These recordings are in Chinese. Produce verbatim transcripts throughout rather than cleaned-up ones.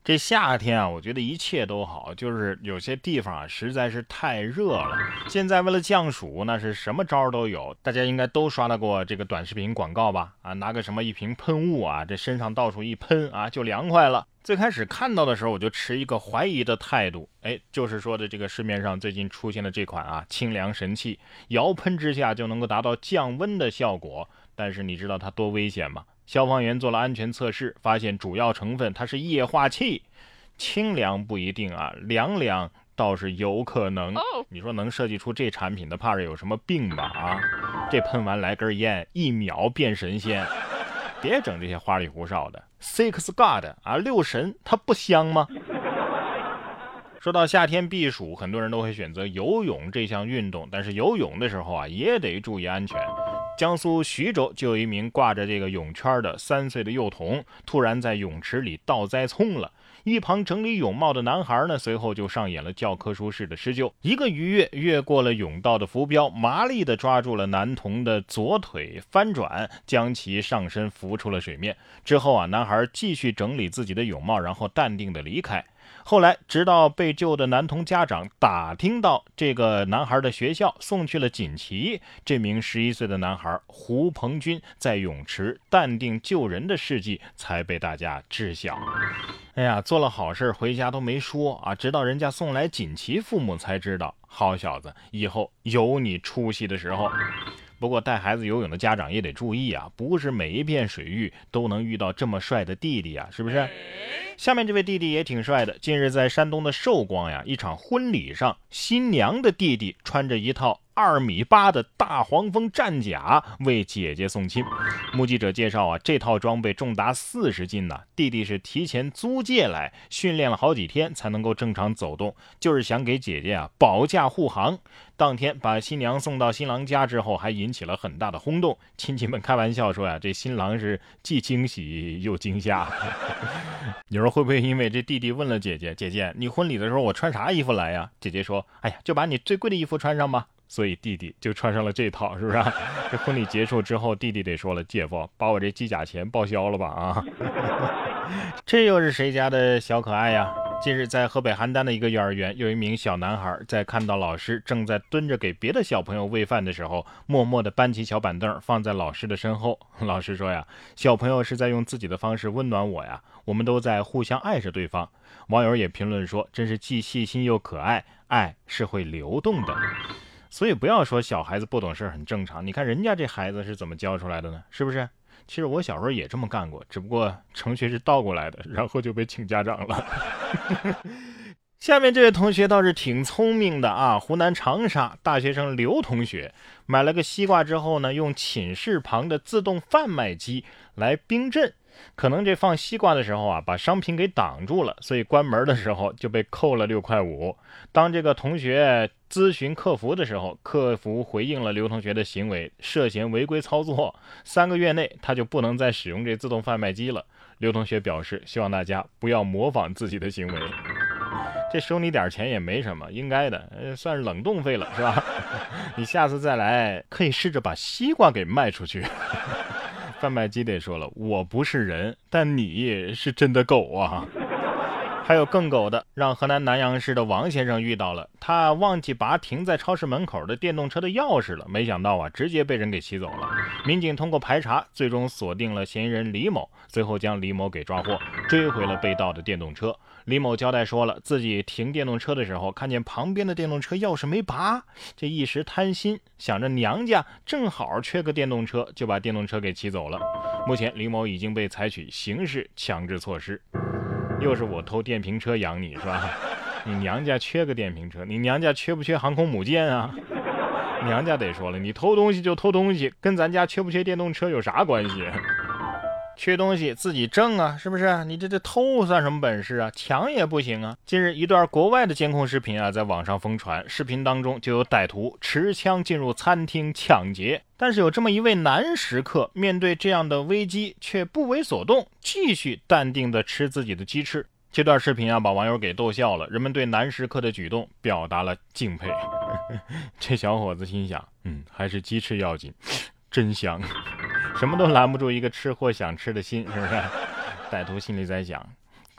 这夏天啊，我觉得一切都好，就是有些地方啊实在是太热了。现在为了降暑，那是什么招都有，大家应该都刷到过这个短视频广告吧？啊，拿个什么一瓶喷雾啊，这身上到处一喷啊，就凉快了。最开始看到的时候，我就持一个怀疑的态度，哎，就是说的这个市面上最近出现的这款啊清凉神器，摇喷之下就能够达到降温的效果。但是你知道它多危险吗？消防员做了安全测试，发现主要成分它是液化气，清凉不一定啊，凉凉倒是有可能。你说能设计出这产品的，怕是有什么病吧？啊，这喷完来根烟，一秒变神仙。别整这些花里胡哨的 ，Six God 啊，六神它不香吗？说到夏天避暑，很多人都会选择游泳这项运动，但是游泳的时候啊，也得注意安全。江苏徐州就有一名挂着这个泳圈的三岁的幼童，突然在泳池里倒栽葱了。一旁整理泳帽的男孩呢，随后就上演了教科书式的施救，一个鱼跃越过了泳道的浮标，麻利地抓住了男童的左腿，翻转将其上身浮出了水面。之后啊，男孩继续整理自己的泳帽，然后淡定地离开。后来直到被救的男童家长打听到这个男孩的学校，送去了锦旗，这名十一岁的男孩胡鹏军在泳池淡定救人的事迹才被大家知晓。哎呀，做了好事回家都没说啊，直到人家送来锦旗，父母才知道，好小子，以后有你出息的时候。不过带孩子游泳的家长也得注意啊，不是每一片水域都能遇到这么帅的弟弟啊，是不是？下面这位弟弟也挺帅的，近日在山东的寿光呀，一场婚礼上，新娘的弟弟穿着一套二米八的大黄蜂战甲为姐姐送亲。目击者介绍啊，这套装备重达四十斤呢、啊，弟弟是提前租借来，训练了好几天才能够正常走动，就是想给姐姐啊保驾护航。当天把新娘送到新郎家之后，还引起了很大的轰动。亲戚们开玩笑说呀、啊，这新郎是既惊喜又惊吓。你说会不会因为这弟弟问了姐姐，姐姐你婚礼的时候我穿啥衣服来呀？姐姐说，哎呀，就把你最贵的衣服穿上吧。所以弟弟就穿上了这套，是不是？这婚礼结束之后，弟弟得说了，姐夫把我这机甲钱报销了吧啊！这又是谁家的小可爱呀？近日在河北邯郸的一个幼儿园，有一名小男孩在看到老师正在蹲着给别的小朋友喂饭的时候，默默地搬起小板凳放在老师的身后。老师说呀，小朋友是在用自己的方式温暖我呀，我们都在互相爱着对方。网友也评论说，真是既细心又可爱，爱是会流动的。所以不要说小孩子不懂事很正常，你看人家这孩子是怎么教出来的呢？是不是？其实我小时候也这么干过，只不过程序是倒过来的，然后就被请家长了。下面这位同学倒是挺聪明的啊，湖南长沙大学生刘同学买了个西瓜之后呢，用寝室旁的自动贩卖机来冰镇。可能这放西瓜的时候啊，把商品给挡住了，所以关门的时候就被扣了六块五。当这个同学咨询客服的时候，客服回应了刘同学的行为涉嫌违规操作，三个月内他就不能再使用这自动贩卖机了。刘同学表示，希望大家不要模仿自己的行为。这收你点钱也没什么，应该的，呃，算是冷冻费了，是吧？你下次再来，可以试着把西瓜给卖出去。贩卖机得说了，我不是人，但你是真的狗啊！还有更狗的，让河南南阳市的王先生遇到了，他忘记拔停在超市门口的电动车的钥匙了，没想到啊，直接被人给骑走了。民警通过排查，最终锁定了嫌疑人李某，最后将李某给抓获，追回了被盗的电动车。李某交代说了，自己停电动车的时候，看见旁边的电动车钥匙没拔，这一时贪心，想着娘家正好缺个电动车，就把电动车给骑走了。目前李某已经被采取刑事强制措施。又是我偷电瓶车养你是吧？你娘家缺个电瓶车，你娘家缺不缺航空母舰啊？娘家得说了，你偷东西就偷东西，跟咱家缺不缺电动车有啥关系？缺东西自己挣啊，是不是？你这这偷算什么本事啊？抢也不行啊！近日一段国外的监控视频啊，在网上疯传，视频当中就有歹徒持枪进入餐厅抢劫，但是有这么一位男食客，面对这样的危机却不为所动，继续淡定地吃自己的鸡翅。这段视频啊，把网友给逗笑了，人们对男食客的举动表达了敬佩。这小伙子心想，嗯，还是鸡翅要紧，真香。什么都拦不住一个吃货想吃的心，是不是？歹徒心里在想，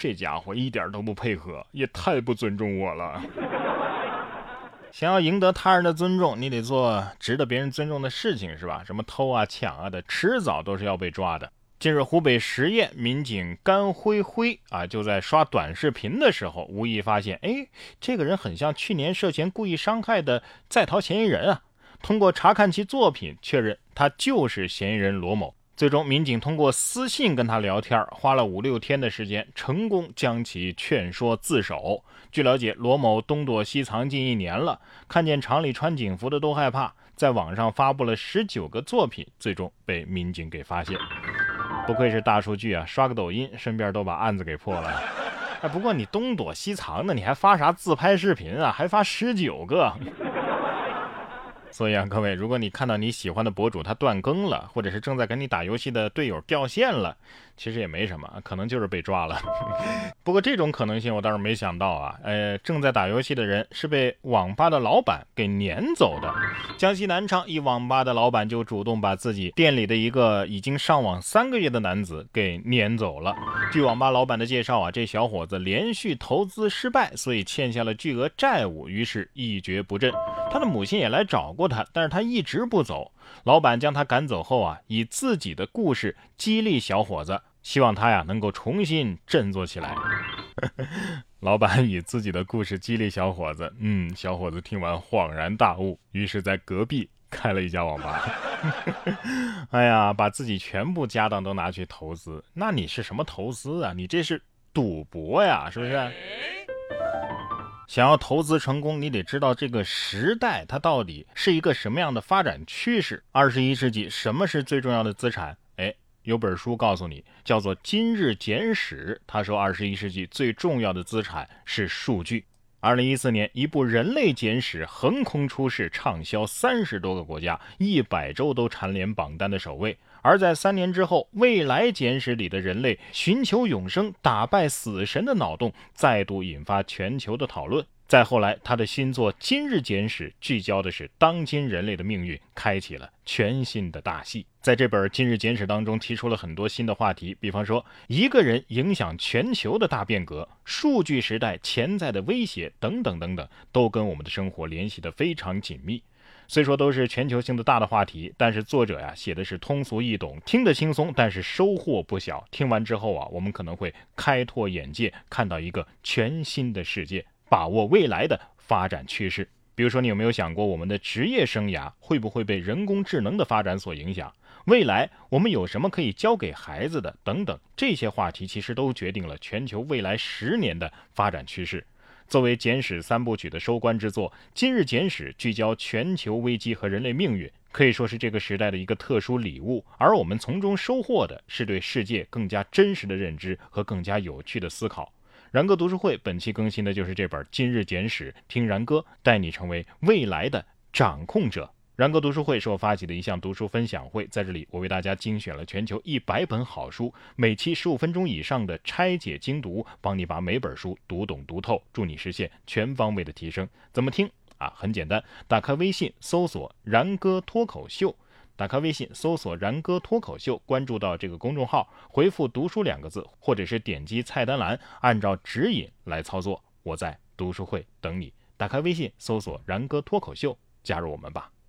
这家伙一点都不配合，也太不尊重我了。想要赢得他人的尊重，你得做值得别人尊重的事情，是吧？什么偷啊抢啊的，迟早都是要被抓的。近日湖北十堰民警甘辉辉啊，就在刷短视频的时候，无意发现，哎，这个人很像去年涉嫌故意伤害的在逃嫌疑人啊。通过查看其作品，确认他就是嫌疑人罗某。最终民警通过私信跟他聊天，花了五六天的时间，成功将其劝说自首。据了解，罗某东躲西藏近一年了，看见厂里穿警服的都害怕，在网上发布了十九个作品，最终被民警给发现。不愧是大数据啊，刷个抖音顺便都把案子给破了。哎，不过你东躲西藏的，你还发啥自拍视频啊？还发十九个。所以啊，各位，如果你看到你喜欢的博主他断更了，或者是正在跟你打游戏的队友掉线了，其实也没什么，可能就是被抓了。不过这种可能性我倒是没想到啊，呃，正在打游戏的人是被网吧的老板给撵走的。江西南昌一网吧的老板就主动把自己店里的一个已经上网三个月的男子给撵走了。据网吧老板的介绍啊，这小伙子连续投资失败，所以欠下了巨额债务，于是一蹶不振。他的母亲也来找过他，但是他一直不走。老板将他赶走后啊，以自己的故事激励小伙子，希望他呀能够重新振作起来。老板以自己的故事激励小伙子，嗯，小伙子听完恍然大悟，于是在隔壁开了一家网吧。哎呀，把自己全部家当都拿去投资，那你是什么投资啊？你这是赌博呀，是不是？想要投资成功，你得知道这个时代它到底是一个什么样的发展趋势。二十一世纪什么是最重要的资产？哎，有本书告诉你，叫做《今日简史》。他说二十一世纪最重要的资产是数据。二零一四年，一部人类简史横空出世，畅销三十多个国家，一百周都蝉联榜单的首位。而在三年之后，未来简史里的人类寻求永生、打败死神的脑洞再度引发全球的讨论。再后来，他的新作《今日简史》聚焦的是当今人类的命运，开启了全新的大戏。在这本《今日简史》当中，提出了很多新的话题，比方说一个人影响全球的大变革、数据时代潜在的威胁等等等等，都跟我们的生活联系得非常紧密。虽说都是全球性的大的话题，但是作者呀写的是通俗易懂，听得轻松，但是收获不小。听完之后啊，我们可能会开拓眼界，看到一个全新的世界，把握未来的发展趋势。比如说，你有没有想过我们的职业生涯会不会被人工智能的发展所影响？未来我们有什么可以教给孩子的？等等，这些话题其实都决定了全球未来十年的发展趋势。作为简史三部曲的收官之作，《今日简史》聚焦全球危机和人类命运，可以说是这个时代的一个特殊礼物，而我们从中收获的是对世界更加真实的认知和更加有趣的思考。然哥读书会本期更新的就是这本《今日简史》，听然哥带你成为未来的掌控者。然哥读书会是我发起的一项读书分享会，在这里我为大家精选了全球一百本好书，每期十五分钟以上的拆解精读，帮你把每本书读懂读透，助你实现全方位的提升。怎么听啊？很简单，打开微信搜索然哥脱口秀，打开微信搜索然哥脱口秀，关注到这个公众号，回复读书两个字，或者是点击菜单栏按照指引来操作。我在读书会等你，打开微信搜索然哥脱口秀，加入我们吧。